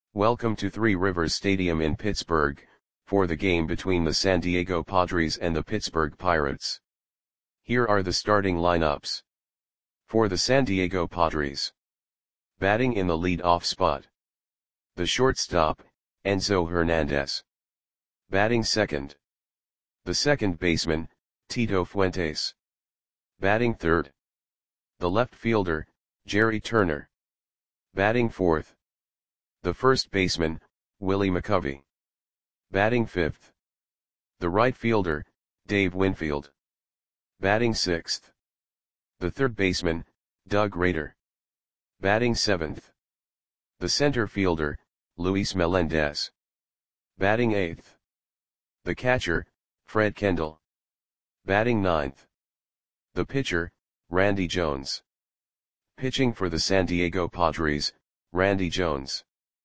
Welcome to Three Rivers Stadium in Pittsburgh, for the game between the San Diego Padres and the Pittsburgh Pirates. Here are the starting lineups. For the San Diego Padres. Batting in the lead-off spot. The shortstop, Enzo Hernandez. Batting second. The second baseman, Tito Fuentes. Batting third. The left fielder, Jerry Turner. Batting fourth. The first baseman, Willie McCovey. Batting fifth. The right fielder, Dave Winfield. Batting sixth. The third baseman, Doug Rader. Batting seventh. The center fielder, Luis Melendez. Batting eighth. The catcher, Fred Kendall. Batting ninth. The pitcher, Randy Jones. Pitching for the San Diego Padres, Randy Jones.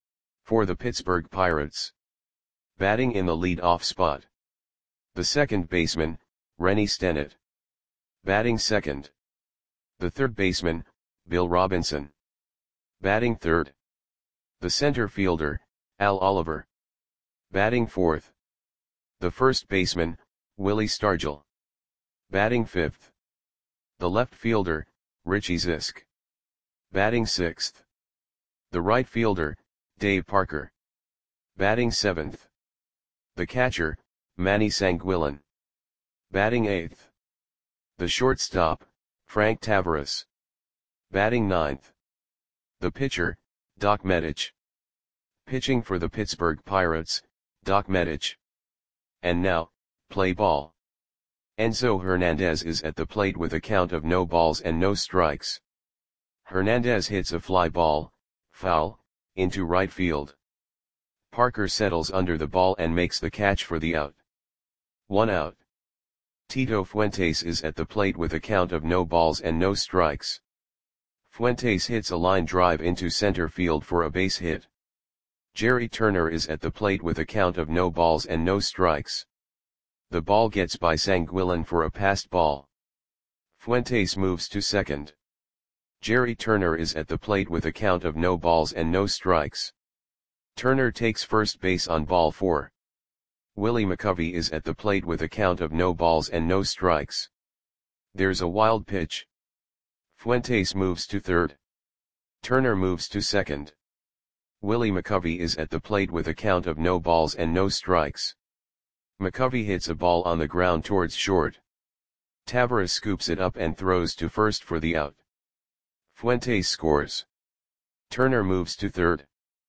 For the Pittsburgh Pirates. Batting in the lead-off spot. The second baseman, Rennie Stennett. Batting second. The third baseman, Bill Robinson. Batting third. The center fielder, Al Oliver. Batting fourth. The first baseman, Willie Stargell. Batting fifth. The left fielder, Richie Zisk. Batting sixth. The right fielder, Dave Parker. Batting seventh. The catcher, Manny Sanguillen. Batting eighth. The shortstop, Frank Tavares. Batting ninth. The pitcher, Doc Medich. Pitching for the Pittsburgh Pirates, Doc Medich. And now, play ball. Enzo Hernandez is at the plate with a count of no balls and no strikes. Hernandez hits a fly ball, foul, into right field. Parker settles under the ball and makes the catch for the out. 1 out. Tito Fuentes is at the plate with a count of no balls and no strikes. Fuentes hits a line drive into center field for a base hit. Jerry Turner is at the plate with a count of no balls and no strikes. The ball gets by Sanguillen for a passed ball. Fuentes moves to second. Jerry Turner is at the plate with a count of no balls and no strikes. Turner takes first base on ball 4. Willie McCovey is at the plate with a count of no balls and no strikes. There's a wild pitch. Fuentes moves to third. Turner moves to second. Willie McCovey is at the plate with a count of no balls and no strikes. McCovey hits a ball on the ground towards short. Tavares scoops it up and throws to first for the out. Fuentes scores. Turner moves to third.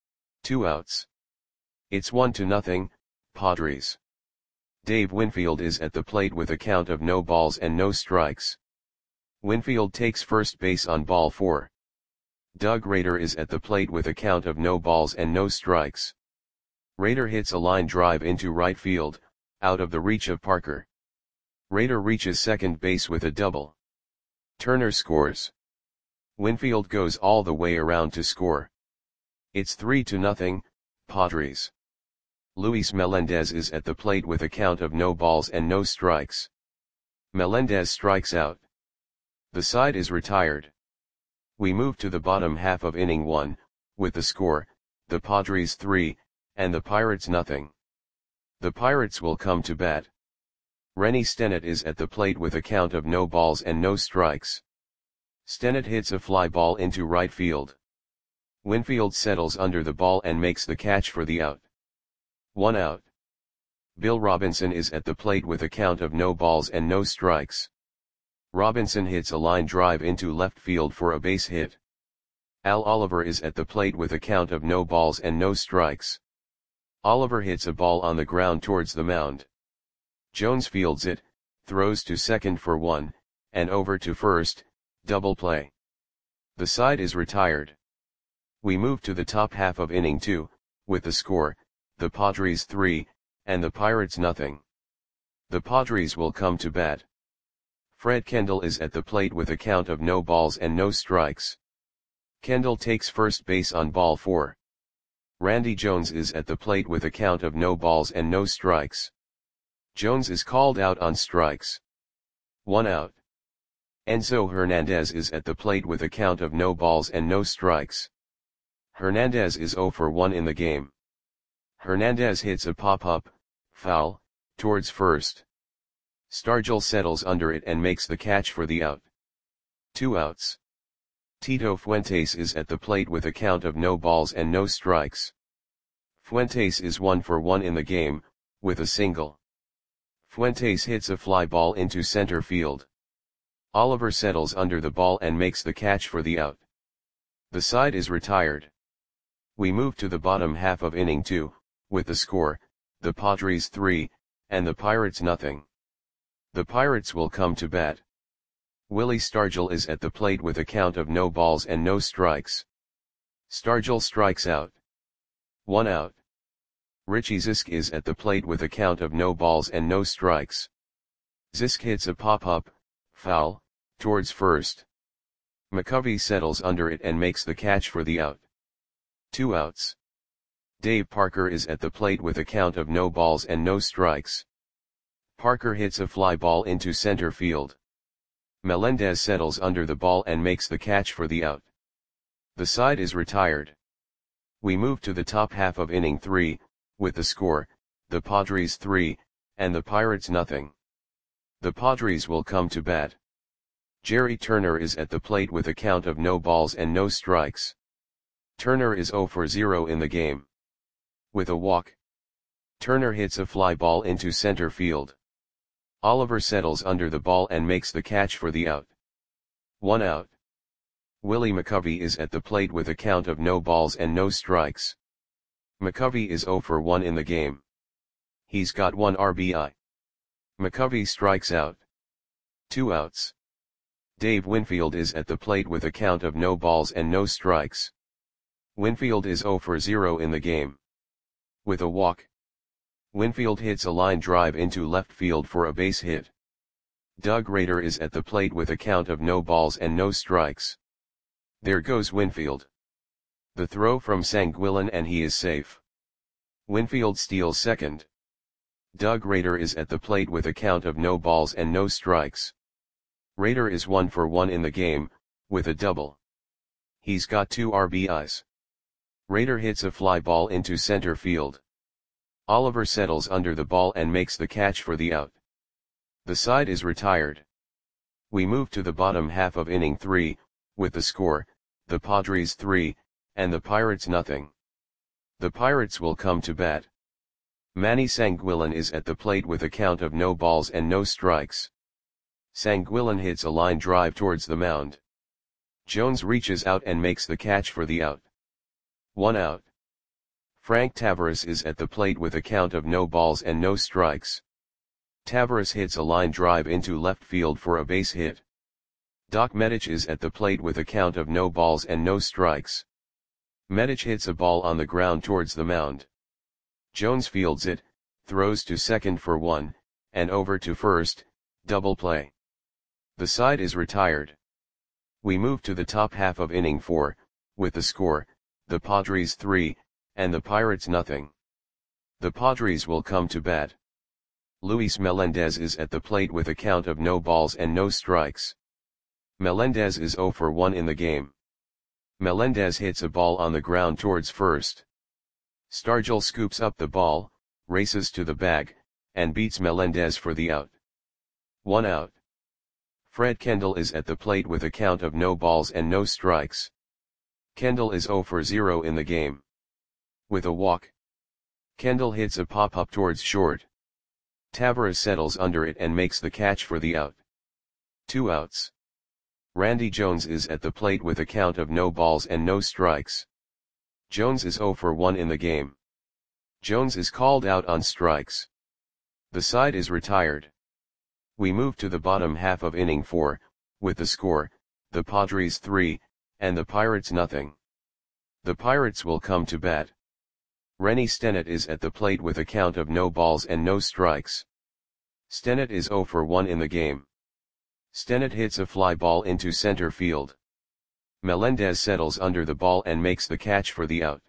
2 outs. It's 1-0, Padres. Dave Winfield is at the plate with a count of no balls and no strikes. Winfield takes first base on ball 4. Doug Rader is at the plate with a count of no balls and no strikes. Rader hits a line drive into right field, out of the reach of Parker. Rader reaches second base with a double. Turner scores. Winfield goes all the way around to score. It's 3-0, Padres. Luis Melendez is at the plate with a count of no balls and no strikes. Melendez strikes out. The side is retired. We move to the bottom half of inning 1, with the score, the Padres 3, and the Pirates 0. The Pirates will come to bat. Rennie Stennett is at the plate with a count of no balls and no strikes. Stennett hits a fly ball into right field. Winfield settles under the ball and makes the catch for the out. 1 out. Bill Robinson is at the plate with a count of no balls and no strikes. Robinson hits a line drive into left field for a base hit. Al Oliver is at the plate with a count of no balls and no strikes. Oliver hits a ball on the ground towards the mound. Jones fields it, throws to second for 1, and over to first, double play. The side is retired. We move to the top half of inning 2, with the score, the Padres 3, and the Pirates 0. The Padres will come to bat. Fred Kendall is at the plate with a count of no balls and no strikes. Kendall takes first base on ball 4. Randy Jones is at the plate with a count of no balls and no strikes. Jones is called out on strikes. 1 out. Enzo Hernandez is at the plate with a count of no balls and no strikes. Hernandez is 0 for 1 in the game. Hernandez hits a pop-up, foul, towards first. Stargell settles under it and makes the catch for the out. 2 outs. Tito Fuentes is at the plate with a count of no balls and no strikes. Fuentes is 1 for 1 in the game, with a single. Fuentes hits a fly ball into center field. Oliver settles under the ball and makes the catch for the out. The side is retired. We move to the bottom half of inning 2, with the score, the Padres 3, and the Pirates nothing. The Pirates will come to bat. Willie Stargell is at the plate with a count of no balls and no strikes. Stargell strikes out. 1 out. Richie Zisk is at the plate with a count of no balls and no strikes. Zisk hits a pop-up, foul, towards first. McCovey settles under it and makes the catch for the out. 2 outs. Dave Parker is at the plate with a count of no balls and no strikes. Parker hits a fly ball into center field. Melendez settles under the ball and makes the catch for the out. The side is retired. We move to the top half of inning 3, with the score, the Padres 3, and the Pirates nothing. The Padres will come to bat. Jerry Turner is at the plate with a count of no balls and no strikes. Turner is 0 for 0 in the game. With a walk. Turner hits a fly ball into center field. Oliver settles under the ball and makes the catch for the out. 1 out. Willie McCovey is at the plate with a count of no balls and no strikes. McCovey is 0 for 1 in the game. He's got 1 RBI. McCovey strikes out. 2 outs. Dave Winfield is at the plate with a count of no balls and no strikes. Winfield is 0 for 0 in the game. With a walk. Winfield hits a line drive into left field for a base hit. Doug Rader is at the plate with a count of no balls and no strikes. There goes Winfield. The throw from Sanguillen and he is safe. Winfield steals second. Doug Rader is at the plate with a count of no balls and no strikes. Rader is 1 for 1 in the game, with a double. He's got 2 RBIs. Rader hits a fly ball into center field. Oliver settles under the ball and makes the catch for the out. The side is retired. We move to the bottom half of inning 3, with the score, the Padres 3, and the Pirates nothing. The Pirates will come to bat. Manny Sanguillen is at the plate with a count of no balls and no strikes. Sanguillen hits a line drive towards the mound. Jones reaches out and makes the catch for the out. 1 out. Frank Tavares is at the plate with a count of no balls and no strikes. Tavares hits a line drive into left field for a base hit. Doc Medich is at the plate with a count of no balls and no strikes. Medich hits a ball on the ground towards the mound. Jones fields it, throws to second for 1, and over to first, double play. The side is retired. We move to the top half of inning 4, with the score, the Padres 3, and the Pirates nothing. The Padres will come to bat. Luis Melendez is at the plate with a count of no balls and no strikes. Melendez is 0 for 1 in the game. Melendez hits a ball on the ground towards first. Stargell scoops up the ball, races to the bag, and beats Melendez for the out. 1 out. Fred Kendall is at the plate with a count of no balls and no strikes. Kendall is 0 for 0 in the game. With a walk. Kendall hits a pop-up towards short. Tavares settles under it and makes the catch for the out. 2 outs. Randy Jones is at the plate with a count of no balls and no strikes. Jones is 0 for 1 in the game. Jones is called out on strikes. The side is retired. We move to the bottom half of inning 4, with the score, the Padres 3, and the Pirates nothing. The Pirates will come to bat. Rennie Stennett is at the plate with a count of no balls and no strikes. Stennett is 0 for 1 in the game. Stennett hits a fly ball into center field. Melendez settles under the ball and makes the catch for the out.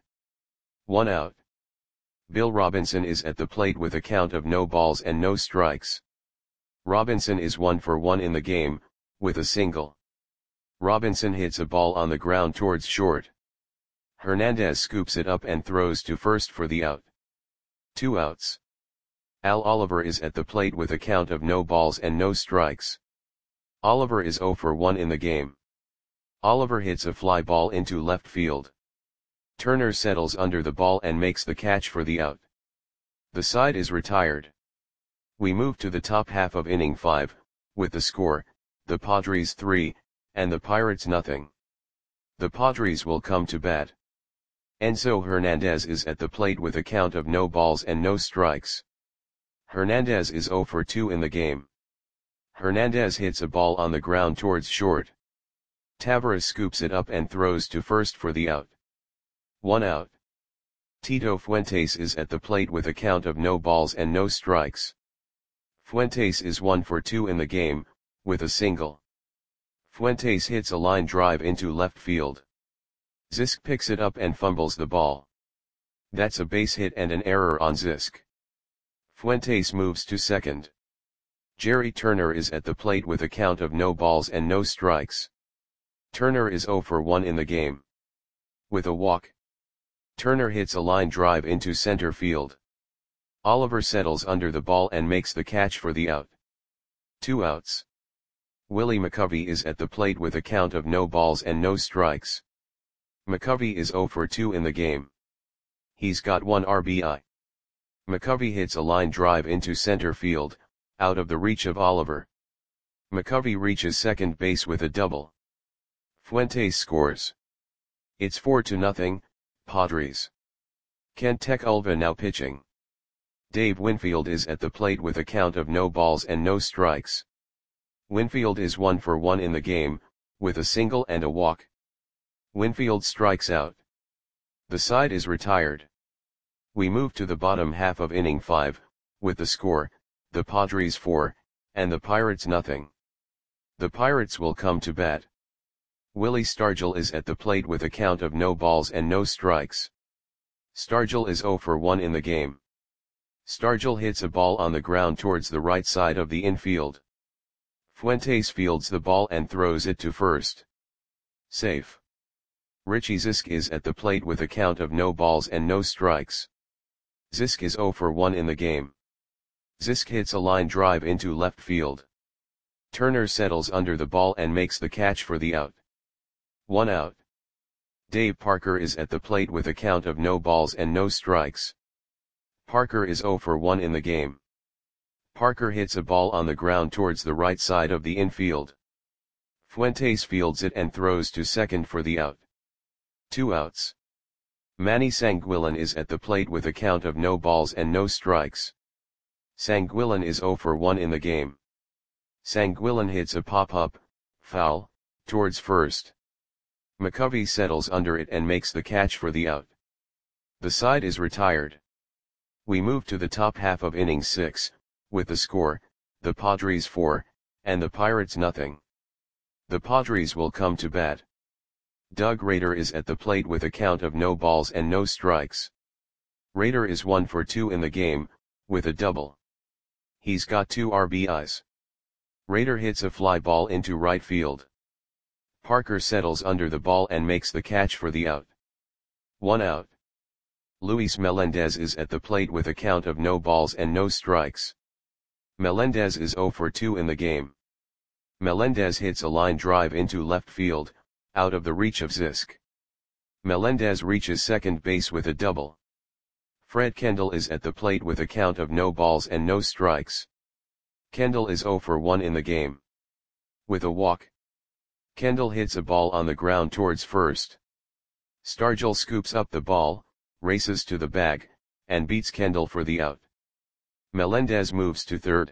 1 out. Bill Robinson is at the plate with a count of no balls and no strikes. Robinson is 1 for 1 in the game, with a single. Robinson hits a ball on the ground towards short. Hernandez scoops it up and throws to first for the out. 2 outs. Al Oliver is at the plate with a count of no balls and no strikes. Oliver is 0 for 1 in the game. Oliver hits a fly ball into left field. Turner settles under the ball and makes the catch for the out. The side is retired. We move to the top half of inning 5, with the score, the Padres 3, and the Pirates nothing. The Padres will come to bat. Enzo Hernandez is at the plate with a count of no balls and no strikes. Hernandez is 0 for 2 in the game. Hernandez hits a ball on the ground towards short. Taveras scoops it up and throws to first for the out. 1 out. Tito Fuentes is at the plate with a count of no balls and no strikes. Fuentes is 1 for 2 in the game, with a single. Fuentes hits a line drive into left field. Zisk picks it up and fumbles the ball. That's a base hit and an error on Zisk. Fuentes moves to second. Jerry Turner is at the plate with a count of no balls and no strikes. Turner is 0 for 1 in the game. With a walk, Turner hits a line drive into center field. Oliver settles under the ball and makes the catch for the out. 2 outs. Willie McCovey is at the plate with a count of no balls and no strikes. McCovey is 0 for 2 in the game. He's got 1 RBI. McCovey hits a line drive into center field, out of the reach of Oliver. McCovey reaches second base with a double. Fuentes scores. It's 4-0, Padres. Kent Ulva now pitching. Dave Winfield is at the plate with a count of no balls and no strikes. Winfield is 1 for 1 in the game, with a single and a walk. Winfield strikes out. The side is retired. We move to the bottom half of inning 5, with the score, the Padres 4, and the Pirates nothing. The Pirates will come to bat. Willie Stargell is at the plate with a count of no balls and no strikes. Stargell is 0 for 1 in the game. Stargell hits a ball on the ground towards the right side of the infield. Fuentes fields the ball and throws it to first. Safe. Richie Zisk is at the plate with a count of no balls and no strikes. Zisk is 0 for 1 in the game. Zisk hits a line drive into left field. Turner settles under the ball and makes the catch for the out. 1 out. Dave Parker is at the plate with a count of no balls and no strikes. Parker is 0 for 1 in the game. Parker hits a ball on the ground towards the right side of the infield. Fuentes fields it and throws to second for the out. 2 outs. Manny Sanguillen is at the plate with a count of no balls and no strikes. Sanguillen is 0 for 1 in the game. Sanguillen hits a pop-up, foul, towards first. McCovey settles under it and makes the catch for the out. The side is retired. We move to the top half of inning 6, with the score, the Padres 4, and the Pirates nothing. The Padres will come to bat. Doug Rader is at the plate with a count of no balls and no strikes. Rader is 1 for 2 in the game, with a double. He's got 2 RBIs. Rader hits a fly ball into right field. Parker settles under the ball and makes the catch for the out. 1 out. Luis Melendez is at the plate with a count of no balls and no strikes. Melendez is 0 for 2 in the game. Melendez hits a line drive into left field, out of the reach of Zisk. Melendez reaches second base with a double. Fred Kendall is at the plate with a count of no balls and no strikes. Kendall is 0 for 1 in the game. With a walk, Kendall hits a ball on the ground towards first. Stargell scoops up the ball, races to the bag, and beats Kendall for the out. Melendez moves to third.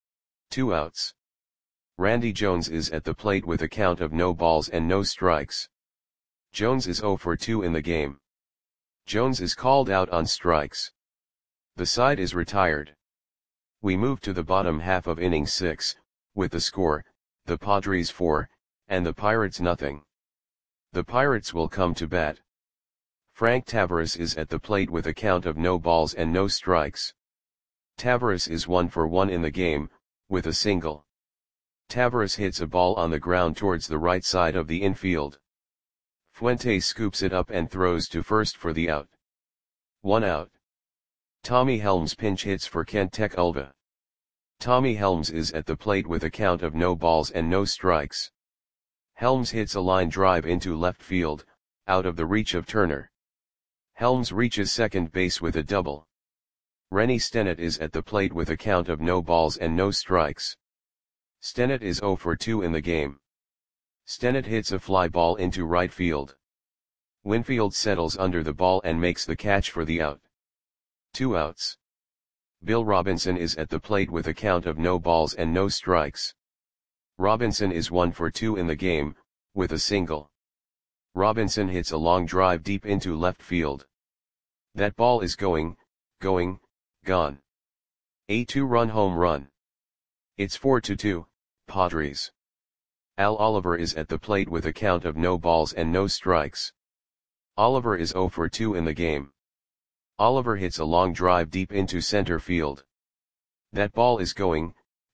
2 outs. Randy Jones is at the plate with a count of no balls and no strikes. Jones is 0 for 2 in the game. Jones is called out on strikes. The side is retired. We move to the bottom half of inning 6, with the score, the Padres 4, and the Pirates nothing. The Pirates will come to bat. Frank Taveras is at the plate with a count of no balls and no strikes. Taveras is 1 for 1 in the game, with a single. Taveras hits a ball on the ground towards the right side of the infield. Fuentes scoops it up and throws to first for the out. 1 out. Tommy Helms pinch hits for Kent Tech Ulva. Tommy Helms is at the plate with a count of no balls and no strikes. Helms hits a line drive into left field, out of the reach of Turner. Helms reaches second base with a double. Rennie Stennett is at the plate with a count of no balls and no strikes. Stennett is 0 for 2 in the game. Stennett hits a fly ball into right field. Winfield settles under the ball and makes the catch for the out. 2 outs. Bill Robinson is at the plate with a count of no balls and no strikes. Robinson is 1 for 2 in the game, with a single. Robinson hits a long drive deep into left field. That ball is going, gone. A 2-run home run. It's 4-2, Padres. Al Oliver is at the plate with a count of no balls and no strikes. Oliver is 0 for 2 in the game. Oliver hits a long drive deep into center field. That ball is going,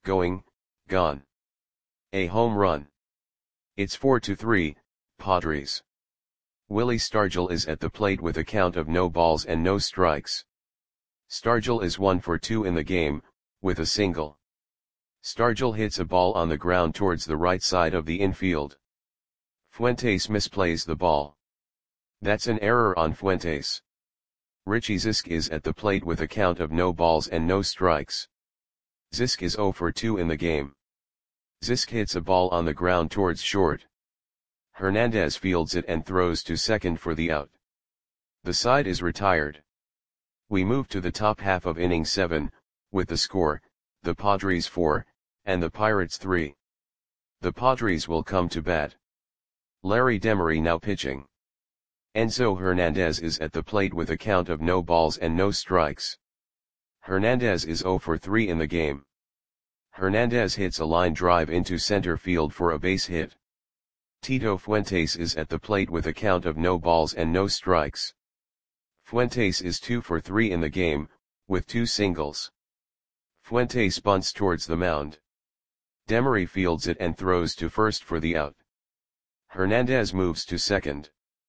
gone. A home run. It's 4-3, Padres. Willie Stargell is at the plate with a count of no balls and no strikes. Stargell is 1 for 2 in the game, with a single. Stargell hits a ball on the ground towards the right side of the infield. Fuentes misplays the ball. That's an error on Fuentes. Richie Zisk is at the plate with a count of no balls and no strikes. Zisk is 0 for 2 in the game. Zisk hits a ball on the ground towards short. Hernandez fields it and throws to second for the out. The side is retired. We move to the top half of inning 7, with the score, the Padres 4, and the Pirates 3. The Padres will come to bat. Larry Demery now pitching. Enzo Hernandez is at the plate with a count of no balls and no strikes. Hernandez is 0 for 3 in the game. Hernandez hits a line drive into center field for a base hit. Tito Fuentes is at the plate with a count of no balls and no strikes. Fuentes is 2 for 3 in the game, with 2 singles. Fuentes bunts towards the mound. Demery fields it and throws to first for the out. Hernandez moves to second.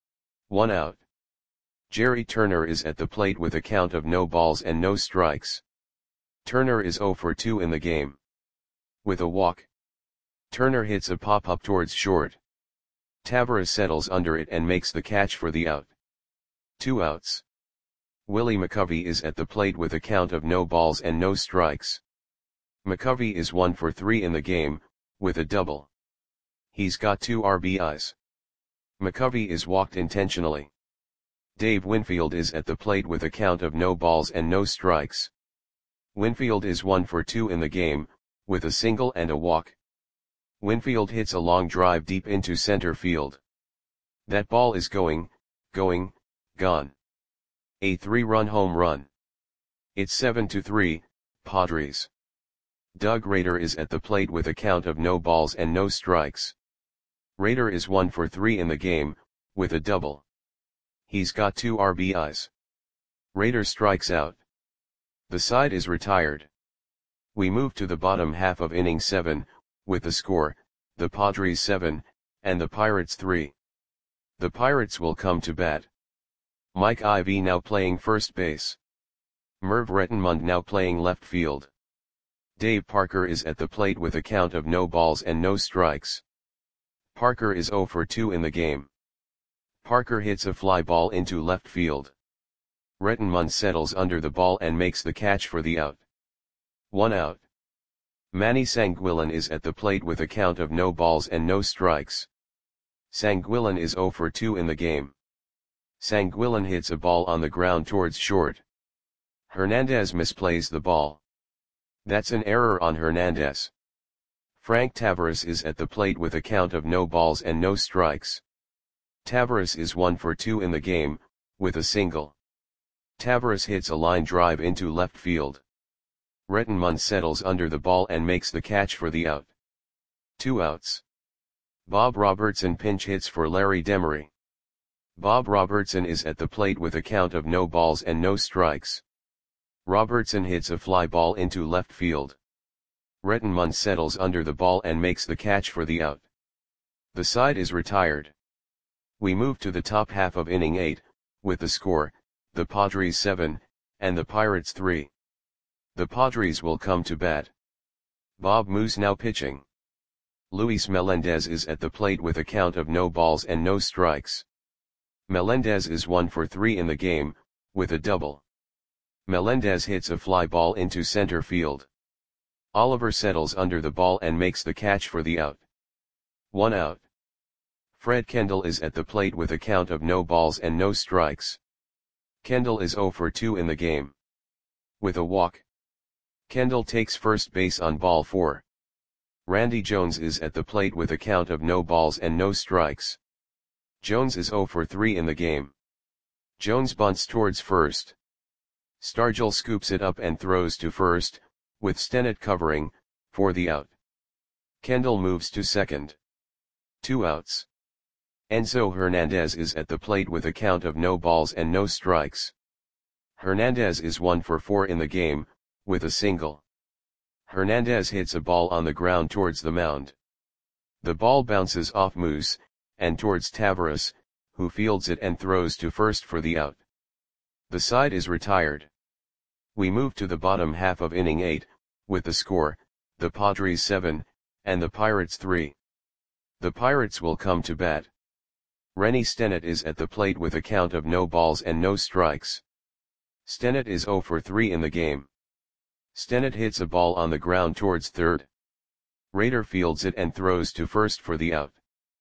1 out. Jerry Turner is at the plate with a count of no balls and no strikes. Turner is 0 for 2 in the game. With a walk. Turner hits a pop-up towards short. Tavares settles under it and makes the catch for the out. 2 outs. Willie McCovey is at the plate with a count of no balls and no strikes. McCovey is 1 for 3 in the game, with a double. He's got 2 RBIs. McCovey is walked intentionally. Dave Winfield is at the plate with a count of no balls and no strikes. Winfield is 1 for 2 in the game, with a single and a walk. Winfield hits a long drive deep into center field. That ball is going, gone. A 3-run home run. It's 7-3, Padres. Doug Rader is at the plate with a count of no balls and no strikes. Rader is 1 for 3 in the game, with a double. He's got 2 RBIs. Rader strikes out. The side is retired. We move to the bottom half of inning 7, with the score, the Padres 7, and the Pirates 3. The Pirates will come to bat. Mike Ivey now playing first base. Merv Rettenmund now playing left field. Dave Parker is at the plate with a count of no balls and no strikes. Parker is 0 for 2 in the game. Parker hits a fly ball into left field. Rettenmund settles under the ball and makes the catch for the out. 1 out. Manny Sanguillen is at the plate with a count of no balls and no strikes. Sanguillen is 0 for 2 in the game. Sanguillen hits a ball on the ground towards short. Hernandez misplays the ball. That's an error on Hernandez. Frank Tavares is at the plate with a count of no balls and no strikes. Tavares is 1 for 2 in the game, with a single. Tavares hits a line drive into left field. Rettenmund settles under the ball and makes the catch for the out. 2 outs. Bob Robertson pinch hits for Larry Demery. Bob Robertson is at the plate with a count of no balls and no strikes. Robertson hits a fly ball into left field. Rettenmund settles under the ball and makes the catch for the out. The side is retired. We move to the top half of inning 8, with the score, the Padres 7, and the Pirates 3. The Padres will come to bat. Bob Moose now pitching. Luis Melendez is at the plate with a count of no balls and no strikes. Melendez is 1 for 3 in the game, with a double. Melendez hits a fly ball into center field. Oliver settles under the ball and makes the catch for the out. 1 out. Fred Kendall is at the plate with a count of no balls and no strikes. Kendall is 0 for 2 in the game. With a walk. Kendall takes first base on ball 4. Randy Jones is at the plate with a count of no balls and no strikes. Jones is 0 for 3 in the game. Jones bunts towards first. Stargell scoops it up and throws to first, with Stennett covering, for the out. Kendall moves to second. 2 outs. Enzo Hernandez is at the plate with a count of no balls and no strikes. Hernandez is 1 for 4 in the game, with a single. Hernandez hits a ball on the ground towards the mound. The ball bounces off Moose, and towards Taveras, who fields it and throws to first for the out. The side is retired. We move to the bottom half of inning 8, with the score, the Padres 7, and the Pirates 3. The Pirates will come to bat. Rennie Stennett is at the plate with a count of no balls and no strikes. Stennett is 0 for 3 in the game. Stennett hits a ball on the ground towards third. Rader fields it and throws to first for the out.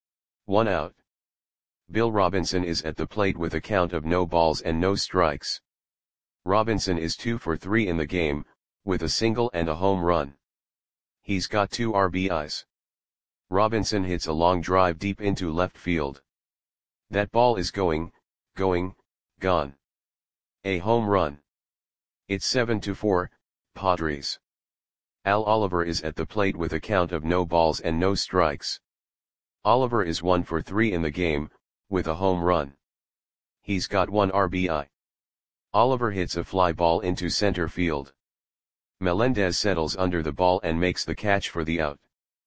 1 out. Bill Robinson is at the plate with a count of no balls and no strikes. Robinson is 2 for 3 in the game, with a single and a home run. He's got 2 RBIs. Robinson hits a long drive deep into left field. That ball is gone. A home run. It's 7-4, Padres. Al Oliver is at the plate with a count of no balls and no strikes. Oliver is 1 for 3 in the game, with a home run. He's got 1 RBI. Oliver hits a fly ball into center field. Melendez settles under the ball and makes the catch for the out.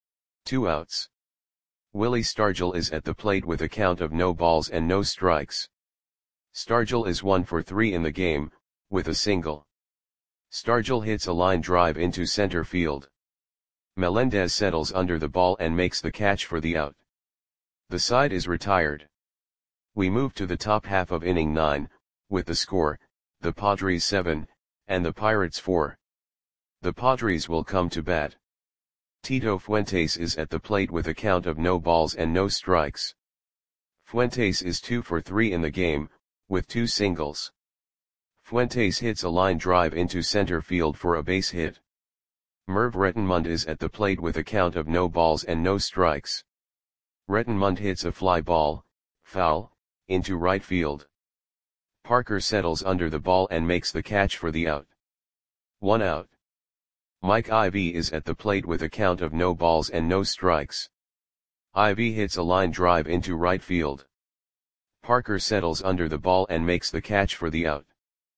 2 outs. Willie Stargell is at the plate with a count of no balls and no strikes. Stargell is 1 for 3 in the game, with a single. Stargell hits a line drive into center field. Melendez settles under the ball and makes the catch for the out. The side is retired. We move to the top half of inning 9, with the score, the Padres 7, and the Pirates 4. The Padres will come to bat. Tito Fuentes is at the plate with a count of no balls and no strikes. Fuentes is 2 for 3 in the game, with 2 singles. Fuentes hits a line drive into center field for a base hit. Merv Rettenmund is at the plate with a count of no balls and no strikes. Rettenmund hits a fly ball, foul, into right field. Parker settles under the ball and makes the catch for the out. 1 out. Mike Ivy is at the plate with a count of no balls and no strikes. Ivy hits a line drive into right field. Parker settles under the ball and makes the catch for the out.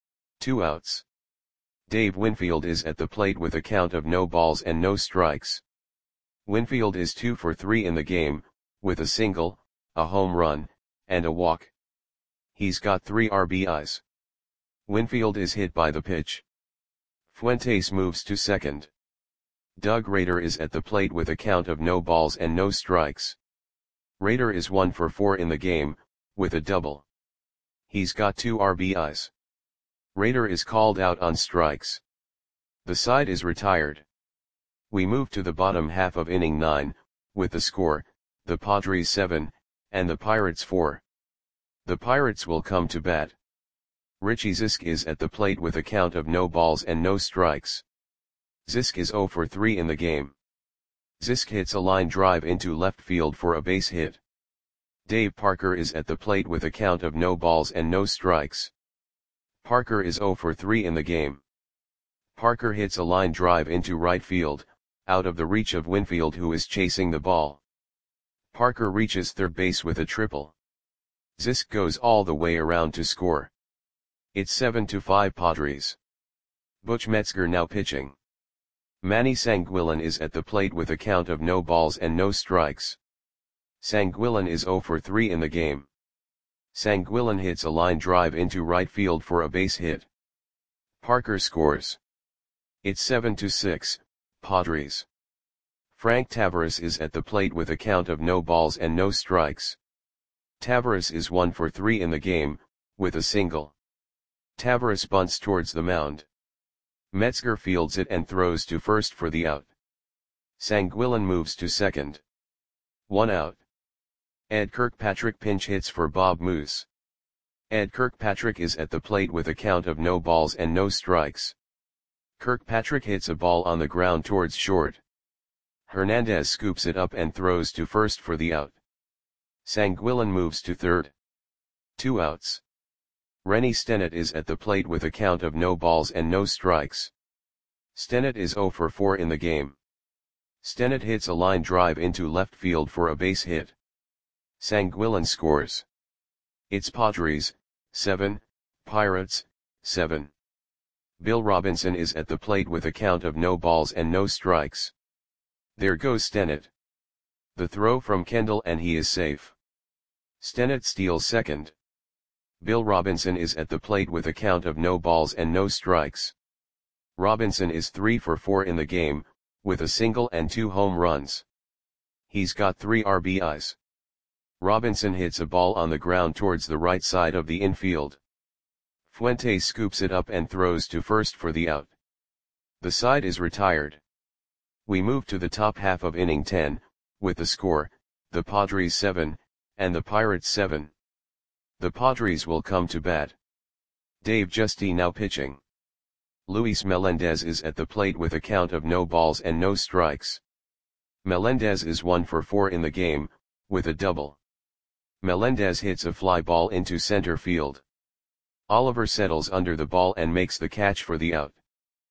2 outs. Dave Winfield is at the plate with a count of no balls and no strikes. Winfield is 2 for 3 in the game, with a single, a home run, and a walk. He's got 3 RBIs. Winfield is hit by the pitch. Fuentes moves to second. Doug Rader is at the plate with a count of no balls and no strikes. Rader is 1 for 4 in the game, with a double. He's got 2 RBIs. Rader is called out on strikes. The side is retired. We move to the bottom half of inning 9, with the score, the Padres 7, and the Pirates 4. The Pirates will come to bat. Richie Zisk is at the plate with a count of no balls and no strikes. Zisk is 0 for 3 in the game. Zisk hits a line drive into left field for a base hit. Dave Parker is at the plate with a count of no balls and no strikes. Parker is 0 for 3 in the game. Parker hits a line drive into right field, out of the reach of Winfield who is chasing the ball. Parker reaches third base with a triple. Zisk goes all the way around to score. It's 7-5 Padres. Butch Metzger now pitching. Manny Sanguillen is at the plate with a count of no balls and no strikes. Sanguillen is 0 for 3 in the game. Sanguillén hits a line drive into right field for a base hit. Parker scores. It's 7-6, Padres. Frank Taveras is at the plate with a count of no balls and no strikes. Taveras is 1 for 3 in the game, with a single. Taveras bunts towards the mound. Metzger fields it and throws to first for the out. Sanguillén moves to second. 1 out. Ed Kirkpatrick pinch hits for Bob Moose. Ed Kirkpatrick is at the plate with a count of no balls and no strikes. Kirkpatrick hits a ball on the ground towards short. Hernandez scoops it up and throws to first for the out. Sanguillén moves to third. 2 outs. Rennie Stennett is at the plate with a count of no balls and no strikes. Stennett is 0 for 4 in the game. Stennett hits a line drive into left field for a base hit. Sanguillén scores. It's Padres, 7, Pirates, 7. Bill Robinson is at the plate with a count of no balls and no strikes. There goes Stennett. The throw from Kendall and he is safe. Stennett steals second. Bill Robinson is at the plate with a count of no balls and no strikes. Robinson is 3 for 4 in the game, with a single and 2 home runs. He's got 3 RBIs. Robinson hits a ball on the ground towards the right side of the infield. Fuentes scoops it up and throws to first for the out. The side is retired. We move to the top half of inning 10, with the score, the Padres 7, and the Pirates 7. The Padres will come to bat. Dave Giusti now pitching. Luis Melendez is at the plate with a count of no balls and no strikes. Melendez is 1 for 4 in the game, with a double. Melendez hits a fly ball into center field. Oliver settles under the ball and makes the catch for the out.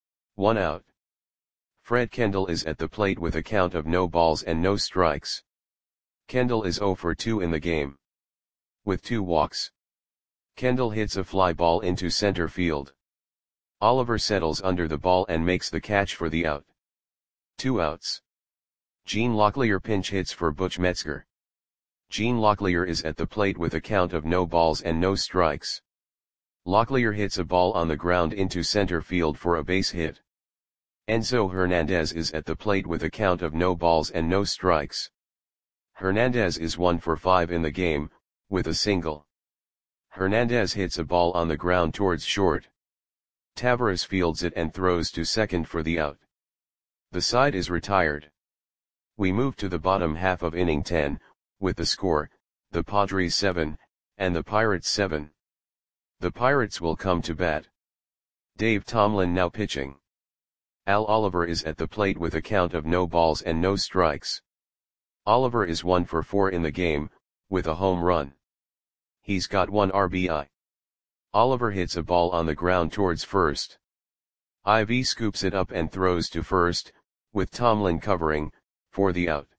1 out. Fred Kendall is at the plate with a count of no balls and no strikes. Kendall is 0 for 2 in the game. With 2 walks. Kendall hits a fly ball into center field. Oliver settles under the ball and makes the catch for the out. 2 outs. Gene Locklear pinch hits for Butch Metzger. Gene Locklear is at the plate with a count of no balls and no strikes. Locklear hits a ball on the ground into center field for a base hit. Enzo Hernandez is at the plate with a count of no balls and no strikes. Hernandez is 1 for 5 in the game, with a single. Hernandez hits a ball on the ground towards short. Taveras fields it and throws to second for the out. The side is retired. We move to the bottom half of inning 10, with the score, the Padres 7, and the Pirates 7. The Pirates will come to bat. Dave Tomlin now pitching. Al Oliver is at the plate with a count of no balls and no strikes. Oliver is 1 for 4 in the game, with a home run. He's got 1 RBI. Oliver hits a ball on the ground towards first. Ivy scoops it up and throws to first, with Tomlin covering, for the out.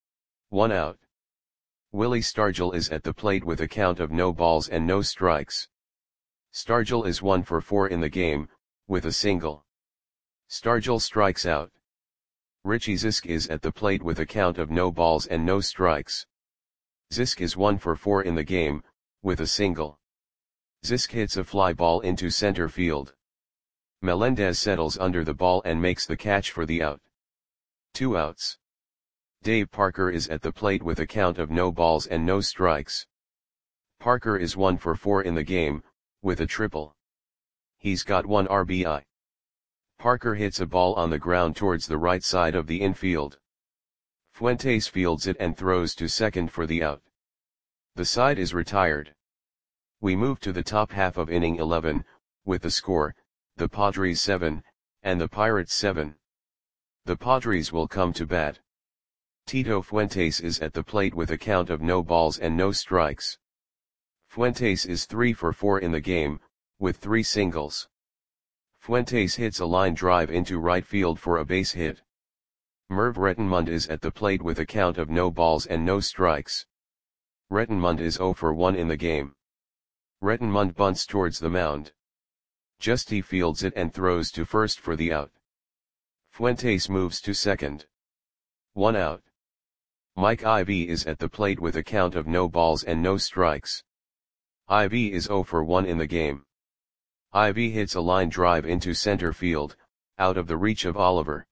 1 out. Willie Stargell is at the plate with a count of no balls and no strikes. Stargell is 1 for 4 in the game, with a single. Stargell strikes out. Richie Zisk is at the plate with a count of no balls and no strikes. Zisk is 1 for 4 in the game, with a single. Zisk hits a fly ball into center field. Melendez settles under the ball and makes the catch for the out. 2 outs. Dave Parker is at the plate with a count of no balls and no strikes. Parker is 1 for 4 in the game, with a triple. He's got 1 RBI. Parker hits a ball on the ground towards the right side of the infield. Fuentes fields it and throws to second for the out. The side is retired. We move to the top half of inning 11, with the score, the Padres 7, and the Pirates 7. The Padres will come to bat. Tito Fuentes is at the plate with a count of no balls and no strikes. Fuentes is 3 for 4 in the game, with 3 singles. Fuentes hits a line drive into right field for a base hit. Merv Rettenmund is at the plate with a count of no balls and no strikes. Rettenmund is 0 for 1 in the game. Rettenmund bunts towards the mound. Giusti fields it and throws to first for the out. Fuentes moves to second. 1 out. Mike Ivy is at the plate with a count of no balls and no strikes. IV is 0 for 1 in the game. IV hits a line drive into center field, out of the reach of Oliver.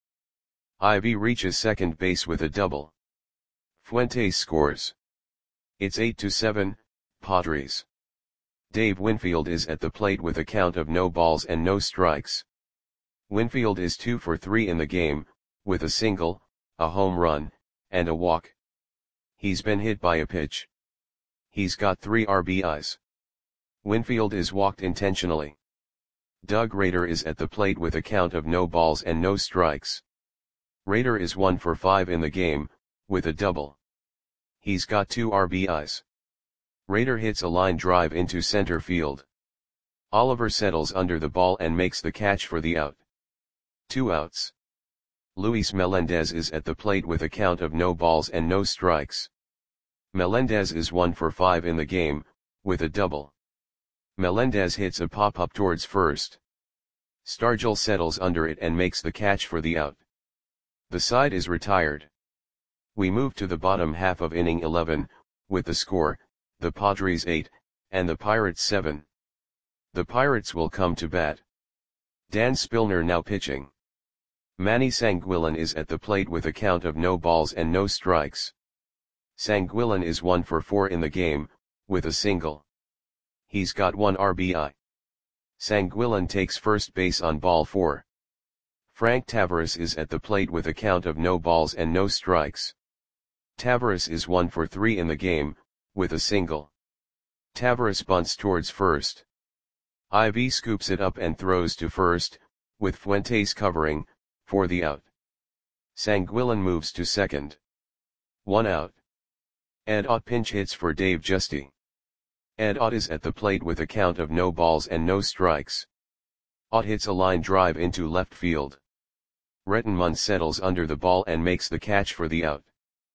IV reaches second base with a double. Fuentes scores. It's 8-7, Padres. Dave Winfield is at the plate with a count of no balls and no strikes. Winfield is 2 for 3 in the game, with a single, a home run, and a walk. He's been hit by a pitch. He's got 3 RBIs. Winfield is walked intentionally. Doug Rader is at the plate with a count of no balls and no strikes. Rader is 1 for 5 in the game, with a double. He's got 2 RBIs. Rader hits a line drive into center field. Oliver settles under the ball and makes the catch for the out. 2 outs. Luis Melendez is at the plate with a count of no balls and no strikes. Melendez is 1 for 5 in the game, with a double. Melendez hits a pop-up towards first. Stargell settles under it and makes the catch for the out. The side is retired. We move to the bottom half of inning 11, with the score, the Padres 8, and the Pirates 7. The Pirates will come to bat. Dan Spillner now pitching. Manny Sanguillen is at the plate with a count of no balls and no strikes. Sanguillen is 1 for 4 in the game, with a single. He's got 1 RBI. Sanguillen takes first base on ball 4. Frank Taveras is at the plate with a count of no balls and no strikes. Taveras is 1 for 3 in the game, with a single. Taveras bunts towards first. IV scoops it up and throws to first, with Fuentes covering, for the out. Sanguillen moves to second. 1 out. Ed Ott pinch hits for Dave Giusti. Ed Ott is at the plate with a count of no balls and no strikes. Ott hits a line drive into left field. Rettenmund settles under the ball and makes the catch for the out.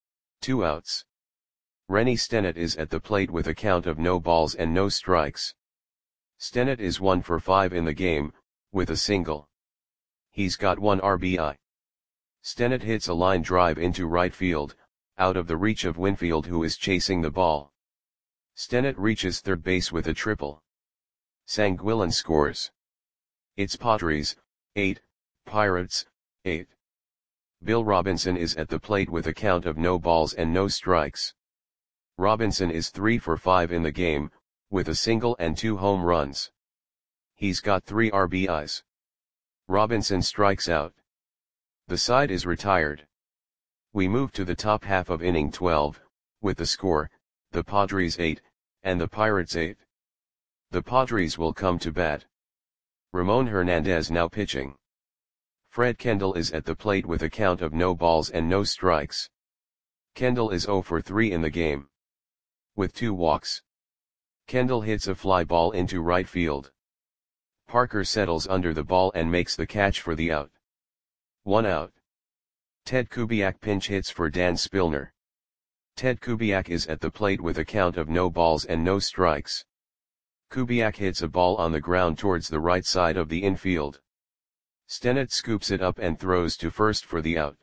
2 outs. Rennie Stennett is at the plate with a count of no balls and no strikes. Stennett is 1 for 5 in the game, with a single. He's got 1 RBI. Stennett hits a line drive into right field, out of the reach of Winfield who is chasing the ball. Stennett reaches third base with a triple. Sanguillen scores. It's Padres, 8, Pirates, 8. Bill Robinson is at the plate with a count of no balls and no strikes. Robinson is 3 for 5 in the game, with a single and 2 home runs. He's got 3 RBIs. Robinson strikes out. The side is retired. We move to the top half of inning 12, with the score, the Padres 8, and the Pirates 8. The Padres will come to bat. Ramon Hernandez now pitching. Fred Kendall is at the plate with a count of no balls and no strikes. Kendall is 0 for 3 in the game. With 2 walks. Kendall hits a fly ball into right field. Parker settles under the ball and makes the catch for the out. 1 out. Ted Kubiak pinch hits for Dan Spillner. Ted Kubiak is at the plate with a count of no balls and no strikes. Kubiak hits a ball on the ground towards the right side of the infield. Stennett scoops it up and throws to first for the out.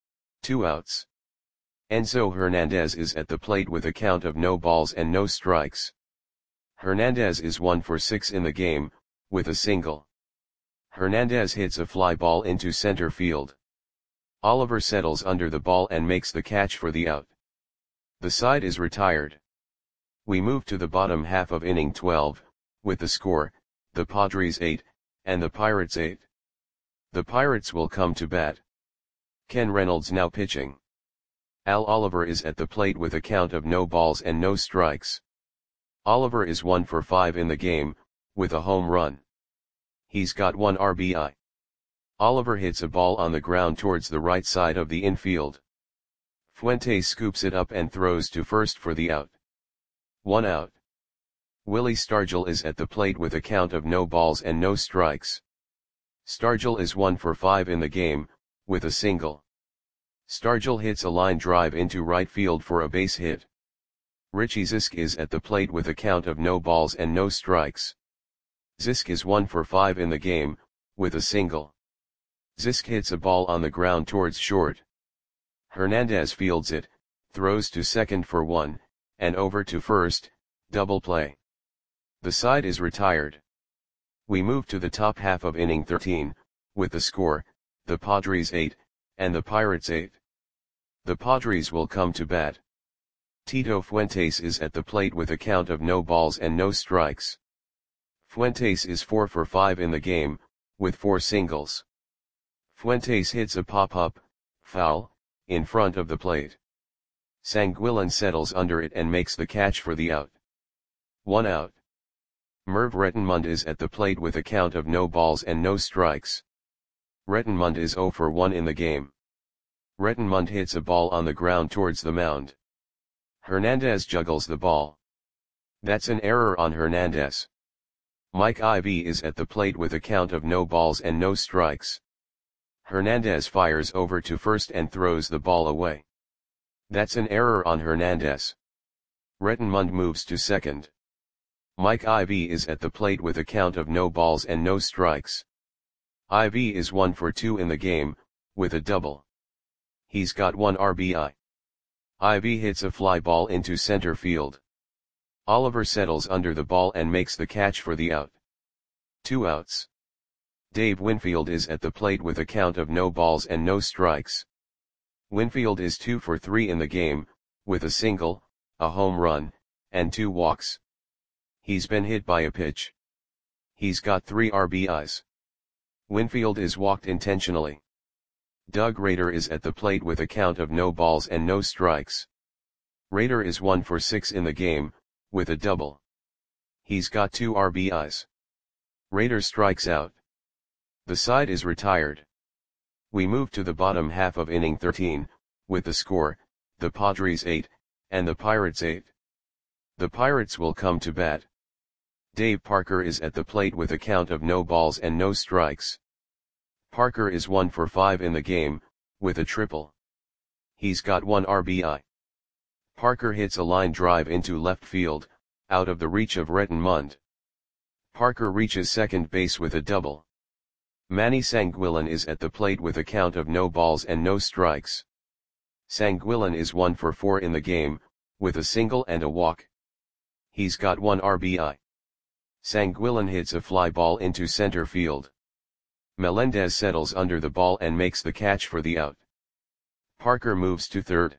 2 outs. Enzo Hernandez is at the plate with a count of no balls and no strikes. Hernandez is 1 for 6 in the game, with a single. Hernandez hits a fly ball into center field. Oliver settles under the ball and makes the catch for the out. The side is retired. We move to the bottom half of inning 12, with the score, the Padres 8, and the Pirates 8. The Pirates will come to bat. Ken Reynolds now pitching. Al Oliver is at the plate with a count of no balls and no strikes. Oliver is 1 for 5 in the game, with a home run. He's got 1 RBI. Oliver hits a ball on the ground towards the right side of the infield. Fuentes scoops it up and throws to first for the out. 1 out. Willie Stargell is at the plate with a count of no balls and no strikes. Stargell is 1 for 5 in the game, with a single. Stargell hits a line drive into right field for a base hit. Richie Zisk is at the plate with a count of no balls and no strikes. Zisk is 1 for 5 in the game, with a single. Zisk hits a ball on the ground towards short. Hernandez fields it, throws to second for 1, and over to first, double play. The side is retired. We move to the top half of inning 13, with the score, the Padres 8, and the Pirates 8. The Padres will come to bat. Tito Fuentes is at the plate with a count of no balls and no strikes. Fuentes is 4 for 5 in the game, with 4 singles. Fuentes hits a pop-up, foul, in front of the plate. Sanguillen settles under it and makes the catch for the out. 1 out. Merv Rettenmund is at the plate with a count of no balls and no strikes. Rettenmund is 0 for 1 in the game. Rettenmund hits a ball on the ground towards the mound. Hernandez juggles the ball. That's an error on Hernandez. Mike Ivy is at the plate with a count of no balls and no strikes. Hernandez fires over to first and throws the ball away. That's an error on Hernandez. Rettenmund moves to second. Mike Ivy is at the plate with a count of no balls and no strikes. Ivy is 1 for 2 in the game, with a double. He's got 1 RBI. Ivy hits a fly ball into center field. Oliver settles under the ball and makes the catch for the out. 2 outs. Dave Winfield is at the plate with a count of no balls and no strikes. Winfield is 2 for 3 in the game, with a single, a home run, and 2 walks. He's been hit by a pitch. He's got 3 RBIs. Winfield is walked intentionally. Doug Rader is at the plate with a count of no balls and no strikes. Rader is 1 for 6 in the game, with a double. He's got 2 RBIs. Rader strikes out. The side is retired. We move to the bottom half of inning 13, with the score, the Padres 8, and the Pirates 8. The Pirates will come to bat. Dave Parker is at the plate with a count of no balls and no strikes. Parker is 1 for 5 in the game, with a triple. He's got 1 RBI. Parker hits a line drive into left field, out of the reach of Rettenmund. Parker reaches second base with a double. Manny Sanguillen is at the plate with a count of no balls and no strikes. Sanguillen is 1 for 4 in the game, with a single and a walk. He's got 1 RBI. Sanguillen hits a fly ball into center field. Melendez settles under the ball and makes the catch for the out. Parker moves to third.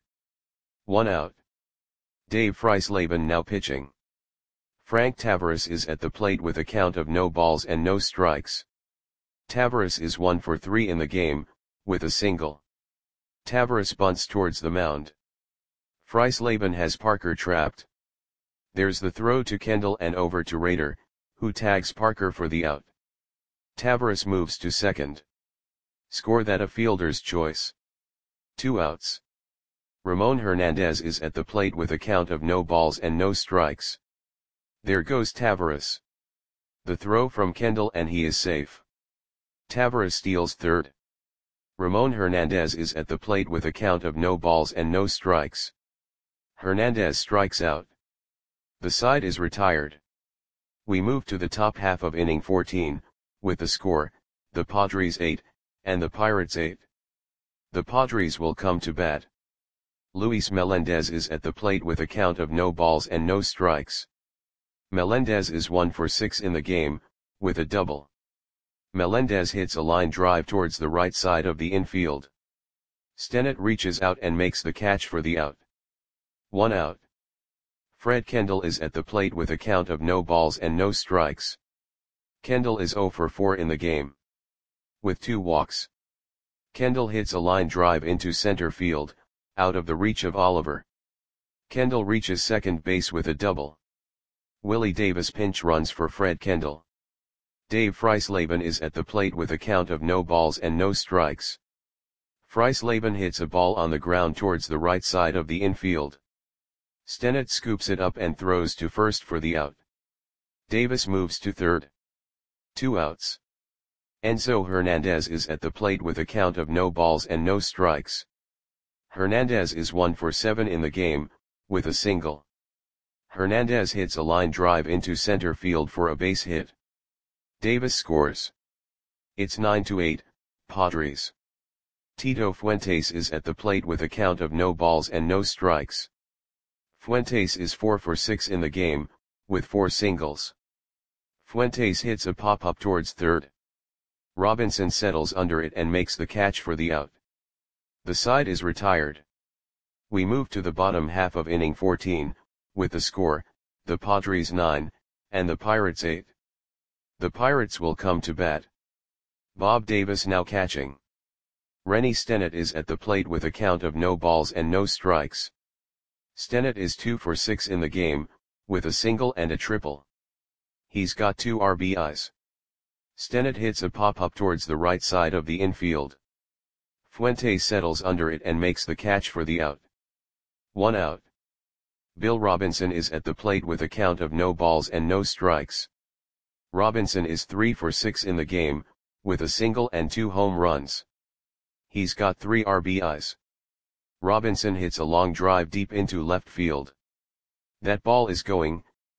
1 out. Dave Freisleben now pitching. Frank Tavares is at the plate with a count of no balls and no strikes. Tavares is 1 for 3 in the game, with a single. Tavares bunts towards the mound. Freisleben has Parker trapped. There's the throw to Kendall and over to Rader, who tags Parker for the out. Tavares moves to second. Score that a fielder's choice. 2 outs. Ramon Hernandez is at the plate with a count of no balls and no strikes. There goes Tavares. The throw from Kendall and he is safe. Tavares steals third. Ramon Hernandez is at the plate with a count of no balls and no strikes. Hernandez strikes out. The side is retired. We move to the top half of inning 14, with the score, the Padres 8, and the Pirates 8. The Padres will come to bat. Luis Melendez is at the plate with a count of no balls and no strikes. Melendez is 1 for 6 in the game, with a double. Melendez hits a line drive towards the right side of the infield. Stennett reaches out and makes the catch for the out. 1 out. Fred Kendall is at the plate with a count of no balls and no strikes. Kendall is 0 for 4 in the game. With 2 walks. Kendall hits a line drive into center field, out of the reach of Oliver. Kendall reaches second base with a double. Willie Davis pinch runs for Fred Kendall. Dave Freisleben is at the plate with a count of no balls and no strikes. Freisleben hits a ball on the ground towards the right side of the infield. Stennett scoops it up and throws to first for the out. Davis moves to third. 2 outs. Enzo Hernandez is at the plate with a count of no balls and no strikes. Hernandez is 1 for 7 in the game, with a single. Hernandez hits a line drive into center field for a base hit. Davis scores. It's 9-8, Padres. Tito Fuentes is at the plate with a count of no balls and no strikes. Fuentes is 4 for 6 in the game, with 4 singles. Fuentes hits a pop-up towards third. Robinson settles under it and makes the catch for the out. The side is retired. We move to the bottom half of inning 14, with the score, the Padres 9, and the Pirates 8. The Pirates will come to bat. Bob Davis now catching. Rennie Stennett is at the plate with a count of no balls and no strikes. Stennett is 2 for 6 in the game, with a single and a triple. He's got 2 RBIs. Stennett hits a pop-up towards the right side of the infield. Fuentes settles under it and makes the catch for the out. 1 out. Bill Robinson is at the plate with a count of no balls and no strikes. Robinson is 3 for 6 in the game, with a single and 2 home runs. He's got 3 RBIs. Robinson hits a long drive deep into left field. That ball is gone.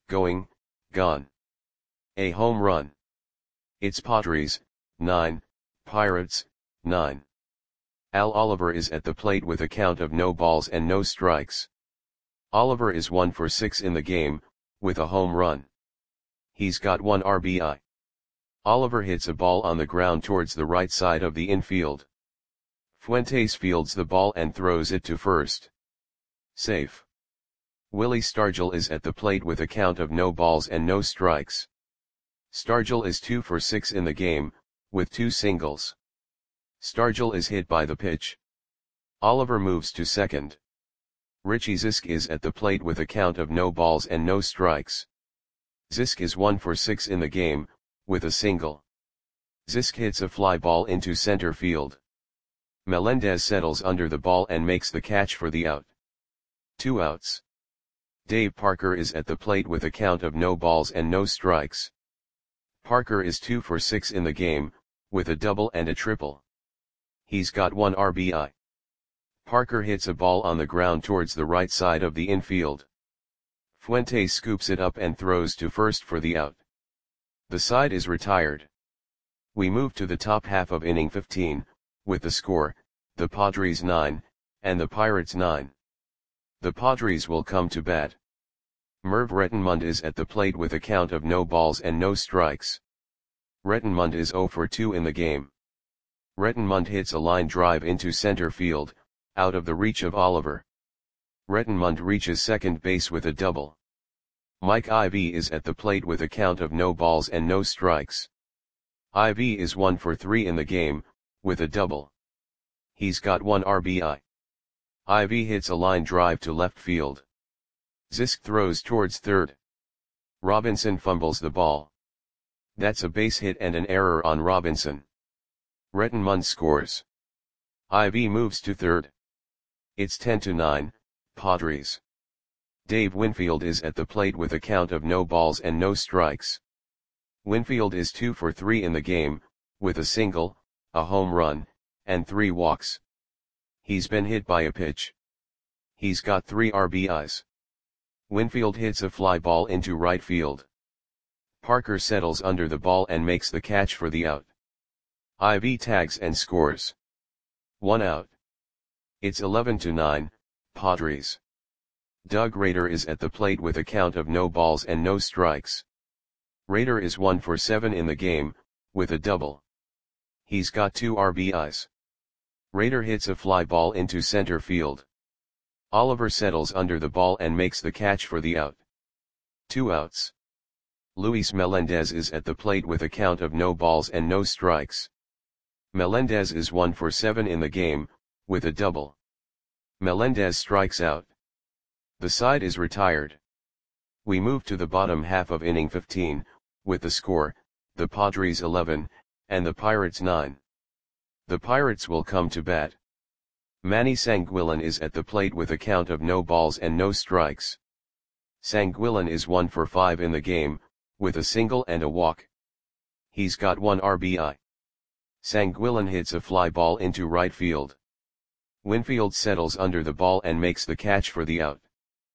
A home run. It's Padres, 9, Pirates, 9. Al Oliver is at the plate with a count of no balls and no strikes. Oliver is 1 for 6 in the game, with a home run. He's got 1 RBI. Oliver hits a ball on the ground towards the right side of the infield. Fuentes fields the ball and throws it to first. Safe. Willie Stargell is at the plate with a count of no balls and no strikes. Stargell is 2 for 6 in the game, with 2 singles. Stargell is hit by the pitch. Oliver moves to second. Richie Zisk is at the plate with a count of no balls and no strikes. Zisk is 1 for 6 in the game, with a single. Zisk hits a fly ball into center field. Melendez settles under the ball and makes the catch for the out. 2 outs. Dave Parker is at the plate with a count of no balls and no strikes. Parker is 2 for 6 in the game, with a double and a triple. He's got 1 RBI. Parker hits a ball on the ground towards the right side of the infield. Fuentes scoops it up and throws to first for the out. The side is retired. We move to the top half of inning 15, with the score, the Padres 9, and the Pirates 9. The Padres will come to bat. Merv Rettenmund is at the plate with a count of no balls and no strikes. Rettenmund is 0 for 2 in the game. Rettenmund hits a line drive into center field, out of the reach of Oliver. Rettenmund reaches second base with a double. Mike Ivy is at the plate with a count of no balls and no strikes. Ivy is 1 for 3 in the game, with a double. He's got 1 RBI. Ivy hits a line drive to left field. Zisk throws towards third. Robinson fumbles the ball. That's a base hit and an error on Robinson. Rettenmund scores. Ivy moves to third. It's 10-9, Padres. Dave Winfield is at the plate with a count of no balls and no strikes. Winfield is 2 for 3 in the game, with a single, a home run, and 3 walks. He's been hit by a pitch. He's got 3 RBIs. Winfield hits a fly ball into right field. Parker settles under the ball and makes the catch for the out. Ivy tags and scores. 1 out. It's 11-9, Padres. Doug Rader is at the plate with a count of no balls and no strikes. Rader is 1 for 7 in the game, with a double. He's got 2 RBIs. Rader hits a fly ball into center field. Oliver settles under the ball and makes the catch for the out. 2 outs. Luis Melendez is at the plate with a count of no balls and no strikes. Melendez is 1 for 7 in the game, with a double. Melendez strikes out. The side is retired. We move to the bottom half of inning 15, with the score, the Padres 11, and the Pirates 9. The Pirates will come to bat. Manny Sanguillen is at the plate with a count of no balls and no strikes. Sanguillen is 1 for 5 in the game, with a single and a walk. He's got 1 RBI. Sanguillen hits a fly ball into right field. Winfield settles under the ball and makes the catch for the out.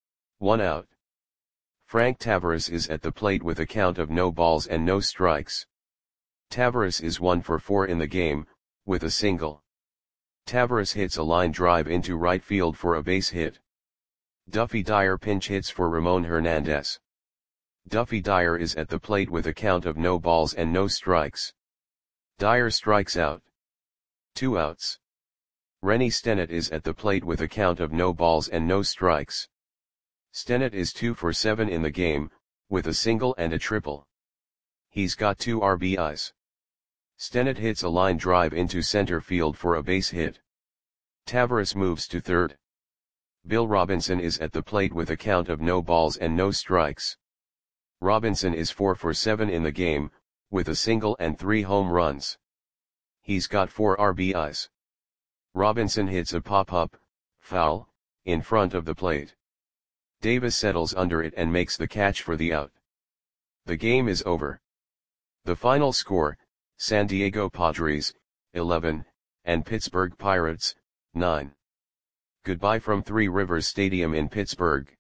1 out. Frank Tavares is at the plate with a count of no balls and no strikes. Tavares is 1 for 4 in the game, with a single. Tavares hits a line drive into right field for a base hit. Duffy Dyer pinch hits for Ramon Hernandez. Duffy Dyer is at the plate with a count of no balls and no strikes. Dyer strikes out. 2 outs. Rennie Stennett is at the plate with a count of no balls and no strikes. Stennett is 2 for 7 in the game, with a single and a triple. He's got 2 RBIs. Stennett hits a line drive into center field for a base hit. Taveras moves to third. Bill Robinson is at the plate with a count of no balls and no strikes. Robinson is 4 for 7 in the game, with a single and 3 home runs. He's got 4 RBIs. Robinson hits a pop-up, foul, in front of the plate. Davis settles under it and makes the catch for the out. The game is over. The final score, San Diego Padres, 11, and Pittsburgh Pirates, 9. Goodbye from Three Rivers Stadium in Pittsburgh.